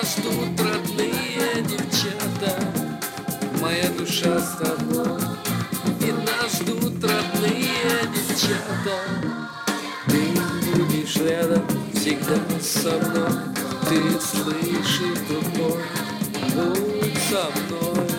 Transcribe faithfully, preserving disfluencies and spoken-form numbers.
ждут родные девчата, моя душа с тобой. И нас ждут родные девчата. Ты будешь рядом всегда со мной, ты слышишь, друг мой, будь со мной.